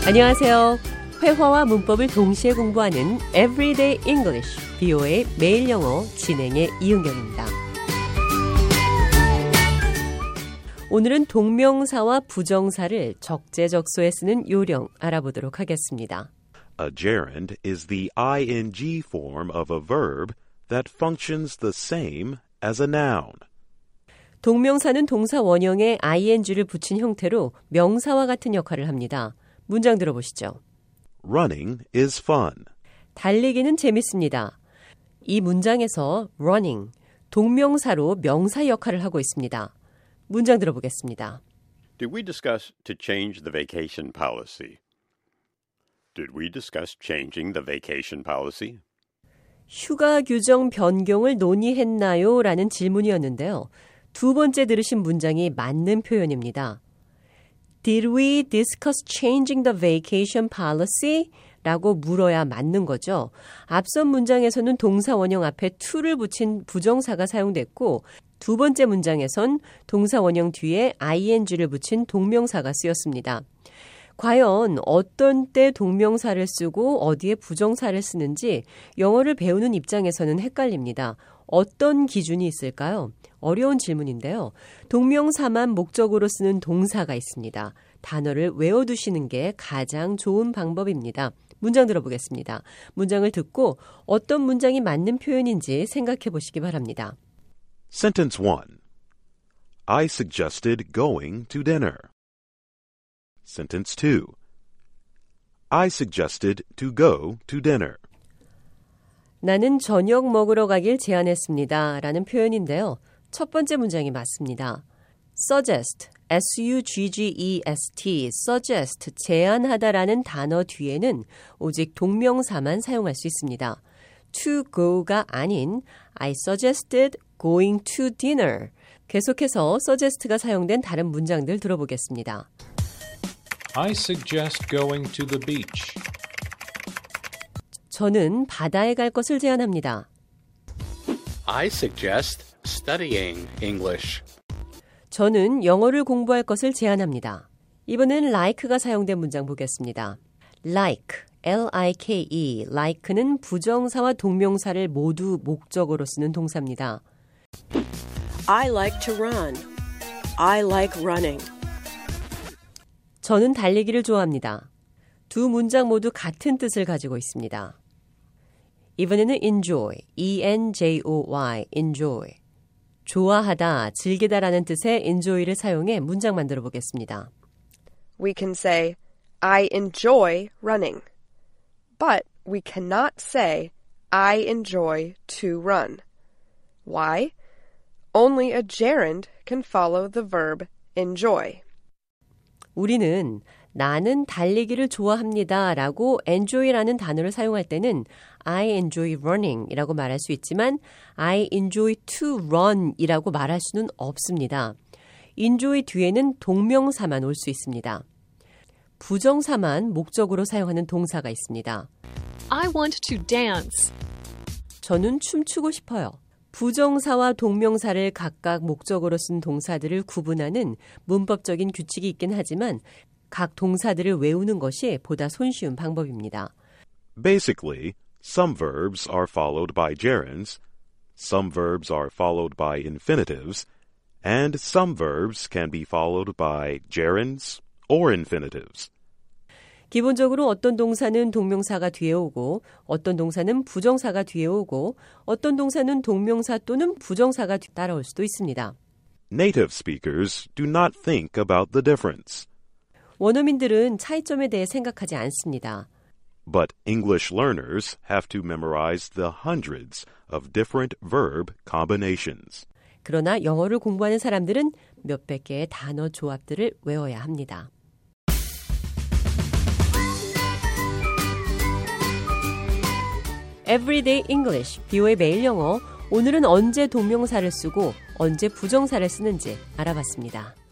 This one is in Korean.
안녕하세요. 회화와 문법을 동시에 공부하는 Everyday English, BO의 매일 영어 진행의 이은경입니다. 오늘은 동명사와 부정사를 적재적소에 쓰는 요령 알아보도록 하겠습니다. A gerund is the ing form of a verb that functions the same as a noun. 동명사는 동사 원형에 ing를 붙인 형태로 명사와 같은 역할을 합니다. 문장 들어보시죠. Running is fun. 달리기는 재밌습니다. 이 문장에서 running, 동명사로 명사 역할을 하고 있습니다. 문장 들어보겠습니다. Did we discuss to change the vacation policy? Did we discuss changing the vacation policy? 휴가 규정 변경을 논의했나요? 라는 질문이었는데요. 두 번째 들으신 문장이 맞는 표현입니다. Did we discuss changing the vacation policy? 라고 물어야 맞는 거죠. 앞선 문장에서는 동사 원형 앞에 to를 붙인 부정사가 사용됐고 두 번째 문장에선 동사 원형 뒤에 ing를 붙인 동명사가 쓰였습니다. 과연 어떤 때 동명사를 쓰고 어디에 부정사를 쓰는지 영어를 배우는 입장에서는 헷갈립니다. 어떤 기준이 있을까요? 어려운 질문인데요. 동명사만 목적으로 쓰는 동사가 있습니다. 단어를 외워두시는 게 가장 좋은 방법입니다. 문장 들어보겠습니다. 문장을 듣고 어떤 문장이 맞는 표현인지 생각해 보시기 바랍니다. Sentence 1. I suggested going to dinner. Sentence 2. I suggested to go to dinner. 나는 저녁 먹으러 가길 제안했습니다. 라는 표현인데요. 첫 번째 문장이 맞습니다. suggest, S-U-G-G-E-S-T, suggest, 제안하다라는 단어 뒤에는 오직 동명사만 사용할 수 있습니다. to go가 아닌 I suggested going to dinner. 계속해서 suggest가 사용된 다른 문장들 들어보겠습니다. I suggest going to the beach. 저는 바다에 갈 것을 제안합니다. I suggest studying English. 저는 영어를 공부할 것을 제안합니다. 이번엔 like가 사용된 문장 보겠습니다. like, L-I-K-E, like는 부정사와 동명사를 모두 목적으로 쓰는 동사입니다. I like to run. I like running. 저는 달리기를 좋아합니다. 두 문장 모두 같은 뜻을 가지고 있습니다. 이번에는 enjoy, E-N-J-O-Y, enjoy. 좋아하다, 즐기다라는 뜻의 enjoy를 사용해 문장 만들어 보겠습니다. We can say, I enjoy running. But we cannot say, I enjoy to run. Why? Only a gerund can follow the verb enjoy. 우리는 나는 달리기를 좋아합니다 라고 enjoy라는 단어를 사용할 때는 I enjoy running 이라고 말할 수 있지만 I enjoy to run 이라고 말할 수는 없습니다. enjoy 뒤에는 동명사만 올 수 있습니다. 부정사만 목적으로 사용하는 동사가 있습니다. I want to dance. 저는 춤추고 싶어요. 부정사와 동명사를 각각 목적으로 쓴 동사들을 구분하는 문법적인 규칙이 있긴 하지만 각 동사들을 외우는 것이 보다 손쉬운 방법입니다. Basically, some verbs are followed by gerunds, some verbs are followed by infinitives, and some verbs can be followed by gerunds or infinitives. 기본적으로 어떤 동사는 동명사가 뒤에 오고 어떤 동사는 부정사가 뒤에 오고 어떤 동사는 동명사 또는 부정사가 따라올 수도 있습니다. Native speakers do not think about the difference. 원어민들은 차이점에 대해 생각하지 않습니다. But English learners have to memorize the hundreds of different verb combinations. 그러나 영어를 공부하는 사람들은 몇백 개의 단어 조합들을 외워야 합니다. Everyday English, BO의 매일 영어. 오늘은 언제 동명사를 쓰고 언제 부정사를 쓰는지 알아봤습니다.